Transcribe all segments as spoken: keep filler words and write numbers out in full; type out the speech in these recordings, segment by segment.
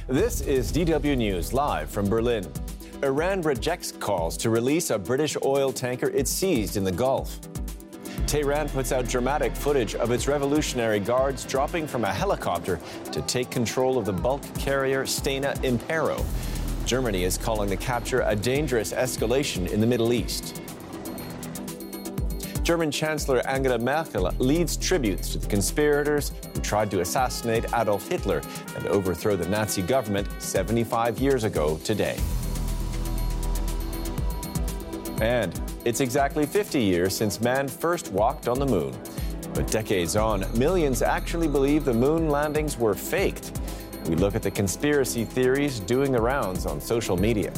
This is D W News live from Berlin. Iran rejects calls to release a British oil tanker it seized in the Gulf. Tehran puts out dramatic footage of its Revolutionary Guards dropping from a helicopter to take control of the bulk carrier Stena Impero. Germany is calling the capture a dangerous escalation in the Middle East. German Chancellor Angela Merkel leads tributes to the conspirators who tried to assassinate Adolf Hitler and overthrow the Nazi government seventy-five years ago today. And it's exactly fifty years since man first walked on the moon. But decades on, millions actually believe the moon landings were faked. We look at the conspiracy theories doing the rounds on social media.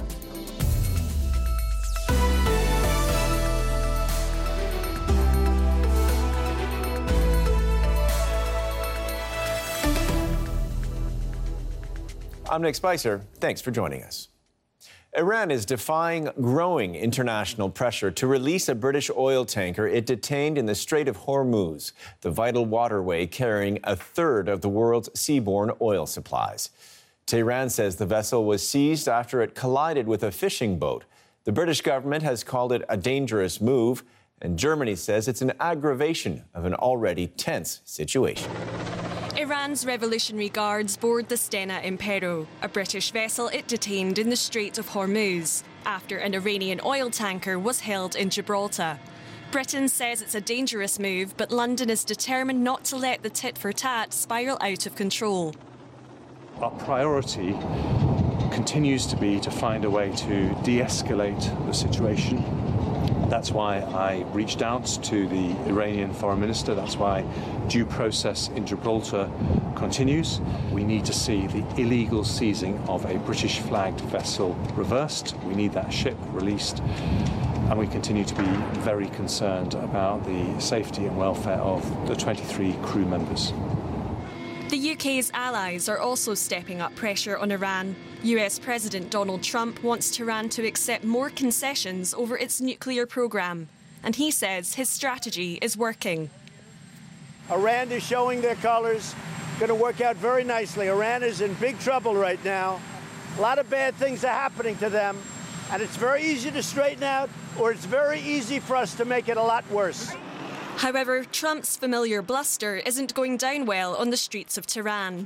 I'm Nick Spicer. Thanks for joining us. Iran is defying growing international pressure to release a British oil tanker it detained in the Strait of Hormuz, the vital waterway carrying a third of the world's seaborne oil supplies. Tehran says the vessel was seized after it collided with a fishing boat. The British government has called it a dangerous move, and Germany says it's an aggravation of an already tense situation. Iran's Revolutionary Guards board the Stena Impero, a British vessel it detained in the Strait of Hormuz, after an Iranian oil tanker was held in Gibraltar. Britain says it's a dangerous move, but London is determined not to let the tit-for-tat spiral out of control. Our priority continues to be to find a way to de-escalate the situation. That's why I reached out to the Iranian foreign minister. That's why due process in Gibraltar continues. We need to see the illegal seizing of a British-flagged vessel reversed. We need that ship released. And we continue to be very concerned about the safety and welfare of the twenty-three crew members. The U K's allies are also stepping up pressure on Iran. U S President Donald Trump wants Tehran to accept more concessions over its nuclear program. And he says his strategy is working. Iran is showing their colors. Going to work out very nicely. Iran is in big trouble right now. A lot of bad things are happening to them. And it's very easy to straighten out, or it's very easy for us to make it a lot worse. However, Trump's familiar bluster isn't going down well on the streets of Tehran.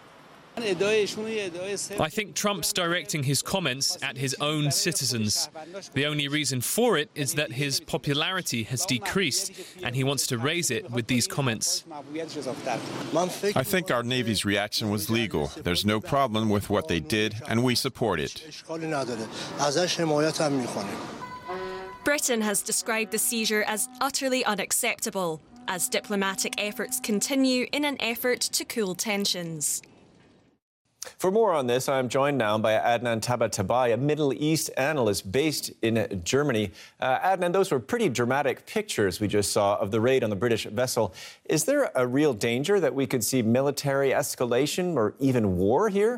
I think Trump's directing his comments at his own citizens. The only reason for it is that his popularity has decreased, and he wants to raise it with these comments. I think our Navy's reaction was legal. There's no problem with what they did, and we support it. Britain has described the seizure as utterly unacceptable, as diplomatic efforts continue in an effort to cool tensions. For more on this, I'm joined now by Adnan Tabatabai, a Middle East analyst based in Germany. Uh, Adnan, those were pretty dramatic pictures we just saw of the raid on the British vessel. Is there a real danger that we could see military escalation or even war here?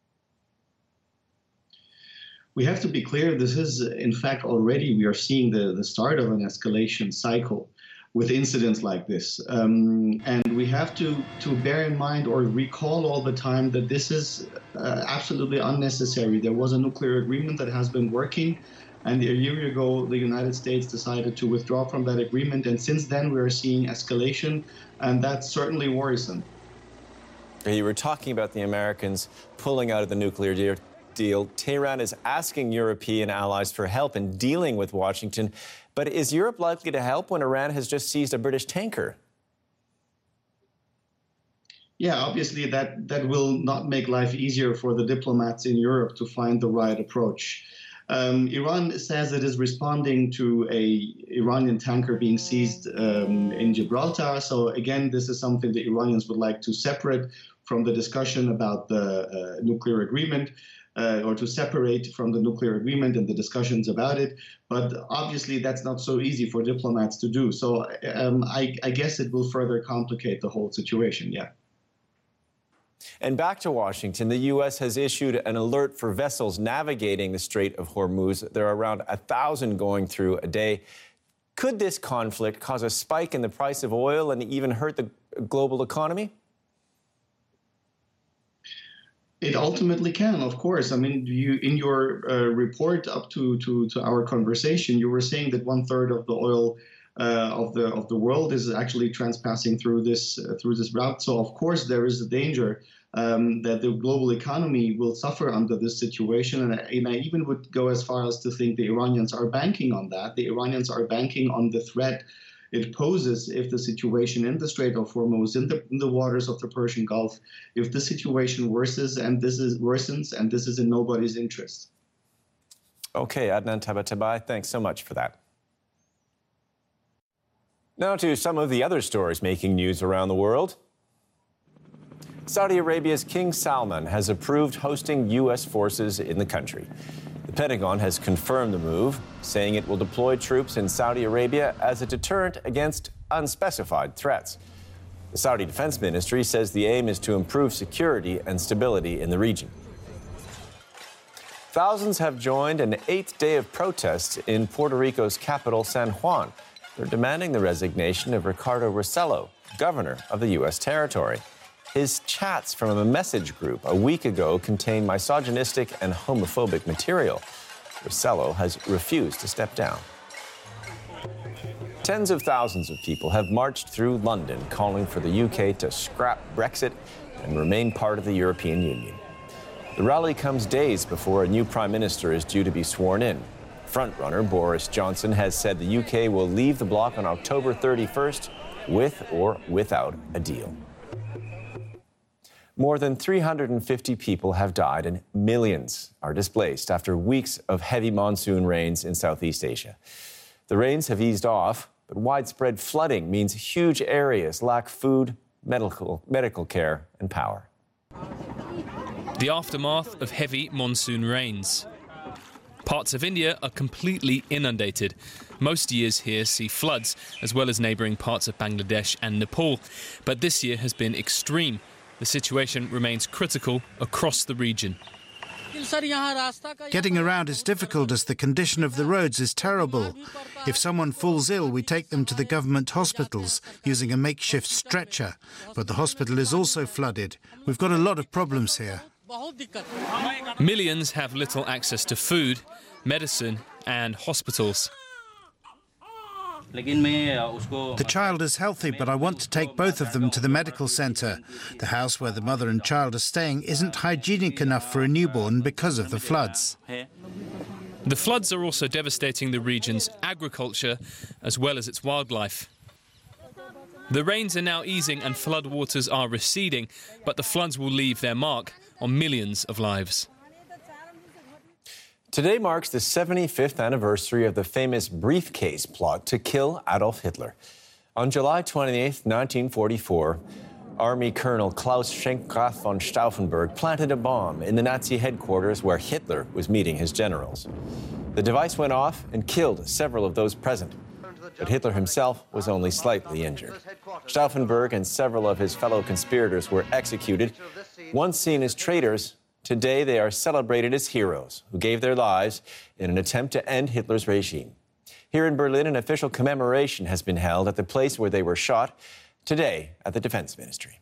We have to be clear, this is, in fact, already we are seeing the, the start of an escalation cycle with incidents like this. Um, and we have to, to bear in mind or recall all the time that this is uh, absolutely unnecessary. There was a nuclear agreement that has been working, and a year ago, the United States decided to withdraw from that agreement. And since then, we are seeing escalation, and that's certainly worrisome. You were talking about the Americans pulling out of the nuclear deal. deal. Tehran is asking European allies for help in dealing with Washington. But is Europe likely to help when Iran has just seized a British tanker? Yeah, obviously that, that will not make life easier for the diplomats in Europe to find the right approach. Um, Iran says it is responding to a Iranian tanker being seized um, in Gibraltar. So again, this is something the Iranians would like to separate from the discussion about the uh, nuclear agreement. Uh, or to separate from the nuclear agreement and the discussions about it. But obviously, that's not so easy for diplomats to do. So um, I, I guess it will further complicate the whole situation, yeah. And back to Washington, the U S has issued an alert for vessels navigating the Strait of Hormuz. There are around a thousand going through a day. Could this conflict cause a spike in the price of oil and even hurt the global economy? It ultimately can, of course. I mean, you in your uh, report up to, to, to our conversation, you were saying that one third of the oil uh, of the of the world is actually transpassing through this uh, through this route. So, of course, there is a danger um, that the global economy will suffer under this situation. And I, and I even would go as far as to think the Iranians are banking on that. The Iranians are banking on the threat it poses if the situation in the Strait of Hormuz, in the, in the waters of the Persian Gulf, if the situation worsens and this is worsens, and this is in nobody's interest. Okay, Adnan Tabatabai, thanks so much for that. Now to some of the other stories making news around the world. Saudi Arabia's King Salman has approved hosting U S forces in the country. The Pentagon has confirmed the move, saying it will deploy troops in Saudi Arabia as a deterrent against unspecified threats. The Saudi Defense Ministry says the aim is to improve security and stability in the region. Thousands have joined an eighth day of protests in Puerto Rico's capital, San Juan. They're demanding the resignation of Ricardo Rossello, governor of the U S territory. His chats from a message group a week ago contained misogynistic and homophobic material. Rossello has refused to step down. Tens of thousands of people have marched through London calling for the U K to scrap Brexit and remain part of the European Union. The rally comes days before a new prime minister is due to be sworn in. Frontrunner Boris Johnson has said the U K will leave the bloc on October thirty-first with or without a deal. More than three hundred fifty people have died and millions are displaced after weeks of heavy monsoon rains in Southeast Asia. The rains have eased off, but widespread flooding means huge areas lack food, medical, medical care, and power. The aftermath of heavy monsoon rains. Parts of India are completely inundated. Most years here see floods, as well as neighbouring parts of Bangladesh and Nepal. But this year has been extreme. The situation remains critical across the region. Getting around is difficult as the condition of the roads is terrible. If someone falls ill, we take them to the government hospitals using a makeshift stretcher. But the hospital is also flooded. We've got a lot of problems here. Millions have little access to food, medicine and hospitals. The child is healthy, but I want to take both of them to the medical centre. The house where the mother and child are staying isn't hygienic enough for a newborn because of the floods. The floods are also devastating the region's agriculture as well as its wildlife. The rains are now easing and floodwaters are receding, but the floods will leave their mark on millions of lives. Today marks the seventy-fifth anniversary of the famous briefcase plot to kill Adolf Hitler. On July twenty-eighth, nineteen forty-four, Army Colonel Klaus Schenk-Graf von Stauffenberg planted a bomb in the Nazi headquarters where Hitler was meeting his generals. The device went off and killed several of those present, but Hitler himself was only slightly injured. Stauffenberg and several of his fellow conspirators were executed. Once seen as traitors, today they are celebrated as heroes who gave their lives in an attempt to end Hitler's regime. Here in Berlin, an official commemoration has been held at the place where they were shot, today at the Defense Ministry.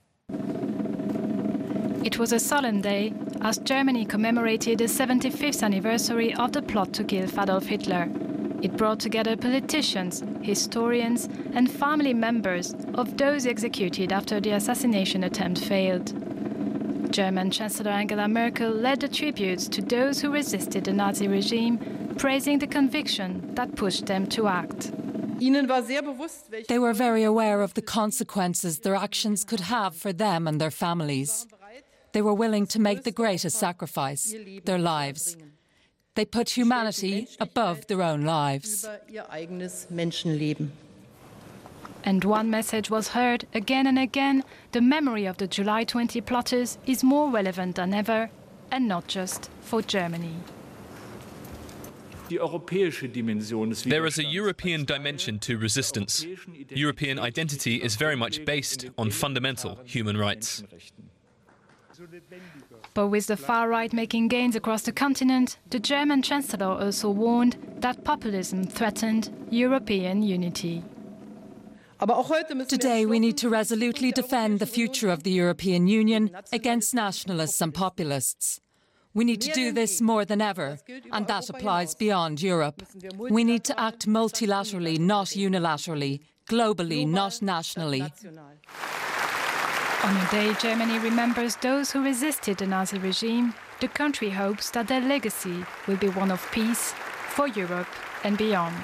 It was a solemn day as Germany commemorated the seventy-fifth anniversary of the plot to kill Adolf Hitler. It brought together politicians, historians and family members of those executed after the assassination attempt failed. German Chancellor Angela Merkel led the tributes to those who resisted the Nazi regime, praising the conviction that pushed them to act. They were very aware of the consequences their actions could have for them and their families. They were willing to make the greatest sacrifice, their lives. They put humanity above their own lives. And one message was heard again and again: the memory of the July twentieth plotters is more relevant than ever, and not just for Germany. There is a European dimension to resistance. European identity is very much based on fundamental human rights. But with the far right making gains across the continent, the German Chancellor also warned that populism threatened European unity. Today, we need to resolutely defend the future of the European Union against nationalists and populists. We need to do this more than ever, and that applies beyond Europe. We need to act multilaterally, not unilaterally, globally, not nationally. On a day Germany remembers those who resisted the Nazi regime, the country hopes that their legacy will be one of peace for Europe and beyond.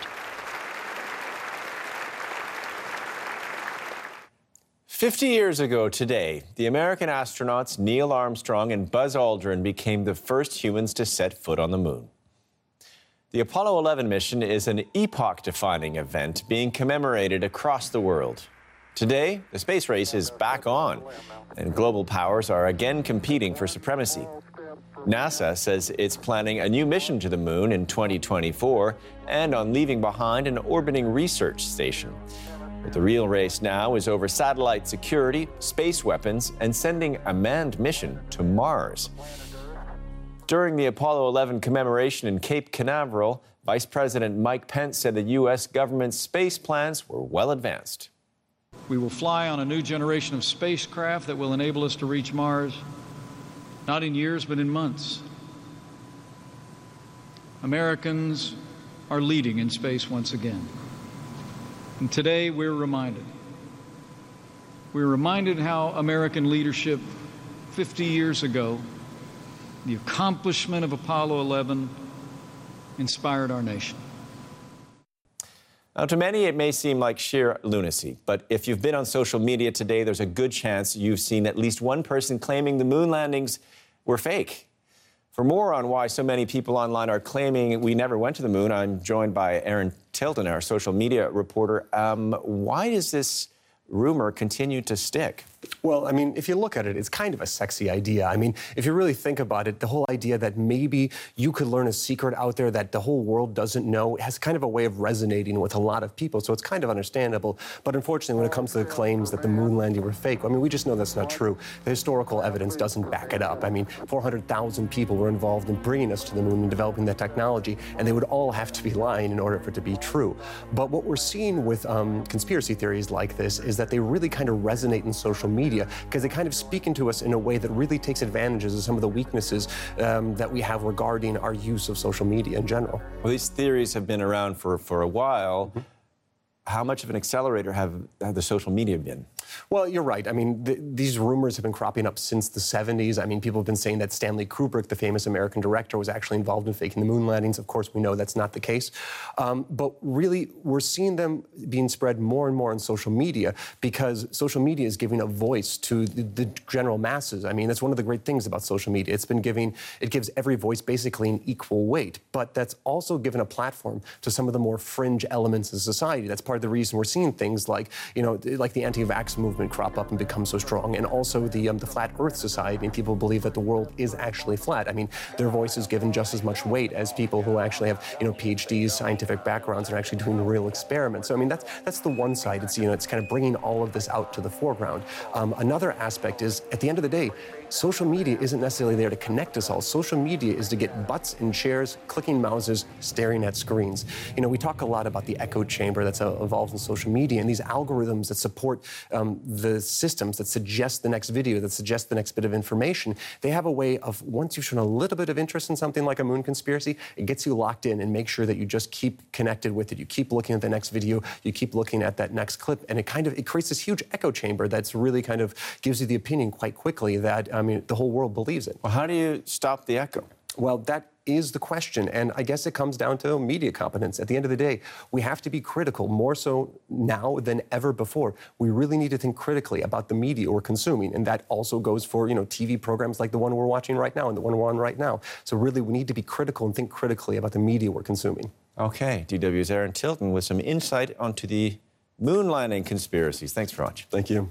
Fifty years ago today, the American astronauts Neil Armstrong and Buzz Aldrin became the first humans to set foot on the moon. The Apollo eleven mission is an epoch-defining event being commemorated across the world. Today, the space race is back on, and global powers are again competing for supremacy. NASA says it's planning a new mission to the moon in twenty twenty-four and on leaving behind an orbiting research station. But the real race now is over satellite security, space weapons, and sending a manned mission to Mars. During the Apollo eleven commemoration in Cape Canaveral, Vice President Mike Pence said the U S government's space plans were well advanced. We will fly on a new generation of spacecraft that will enable us to reach Mars, not in years, but in months. Americans are leading in space once again. And today we're reminded. We're reminded how American leadership fifty years ago, the accomplishment of Apollo eleven, inspired our nation. Now, to many, it may seem like sheer lunacy, but if you've been on social media today, there's a good chance you've seen at least one person claiming the moon landings were fake. For more on why so many people online are claiming we never went to the moon, I'm joined by Erin Tilton, our social media reporter. Um, why does this rumor continue to stick? Well, I mean, if you look at it, it's kind of a sexy idea. I mean, if you really think about it, the whole idea that maybe you could learn a secret out there that the whole world doesn't know has kind of a way of resonating with a lot of people. So it's kind of understandable. But unfortunately, when it comes to the claims that the moon landing were fake, I mean, we just know that's not true. The historical evidence doesn't back it up. I mean, four hundred thousand people were involved in bringing us to the moon and developing that technology, and they would all have to be lying in order for it to be true. But what we're seeing with um, conspiracy theories like this is that they really kind of resonate in social media because they kind of speak into us in a way that really takes advantages of some of the weaknesses um, that we have regarding our use of social media in general. Well, these theories have been around for, for a while. Mm-hmm. How much of an accelerator have, have the social media been? Well, you're right. I mean, th these rumors have been cropping up since the seventies. I mean, people have been saying that Stanley Kubrick, the famous American director, was actually involved in faking the moon landings. Of course, we know that's not the case. Um, but really, we're seeing them being spread more and more on social media because social media is giving a voice to the, the general masses. I mean, that's one of the great things about social media. It's been giving, it gives every voice basically an equal weight. But that's also given a platform to some of the more fringe elements of society. That's part of the reason we're seeing things like, you know, like the anti-vax movement crop up and become so strong, and also the um, the Flat Earth Society, and people believe that the world is actually flat. I mean, their voice is given just as much weight as people who actually have, you know, P H Ds, scientific backgrounds, and actually doing real experiments. So, I mean, that's that's the one side. It's, you know, it's kind of bringing all of this out to the foreground. Um, another aspect is, at the end of the day, social media isn't necessarily there to connect us all. Social media is to get butts in chairs, clicking mouses, staring at screens. You know, we talk a lot about the echo chamber that's uh, involved in social media, and these algorithms that support um, the systems that suggest the next video, that suggest the next bit of information. They have a way of, once you've shown a little bit of interest in something like a moon conspiracy, it gets you locked in and make sure that you just keep connected with it. You keep looking at the next video, you keep looking at that next clip, and it kind of, it creates this huge echo chamber that's really kind of gives you the opinion quite quickly that, I mean, the whole world believes it. Well, how do you stop the echo? Well, that is the question, and I guess it comes down to media competence. At the end of the day, we have to be critical, more so now than ever before. We really need to think critically about the media we're consuming, and that also goes for, you know, T V programs like the one we're watching right now and the one we're on right now. So really, we need to be critical and think critically about the media we're consuming. Okay, D W's Erin Tilton with some insight onto the moon landing conspiracies. Thanks very much. Thank you.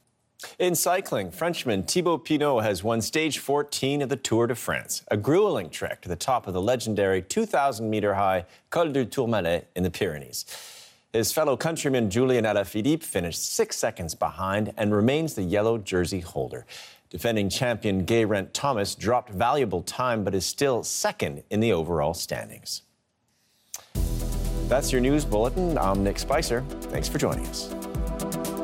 In cycling, Frenchman Thibaut Pinot has won stage fourteen of the Tour de France, a grueling trek to the top of the legendary two thousand metre high Col du Tourmalet in the Pyrenees. His fellow countryman Julian Alaphilippe finished six seconds behind and remains the yellow jersey holder. Defending champion Geraint Thomas dropped valuable time but is still second in the overall standings. That's your news bulletin. I'm Nick Spicer. Thanks for joining us. Bye.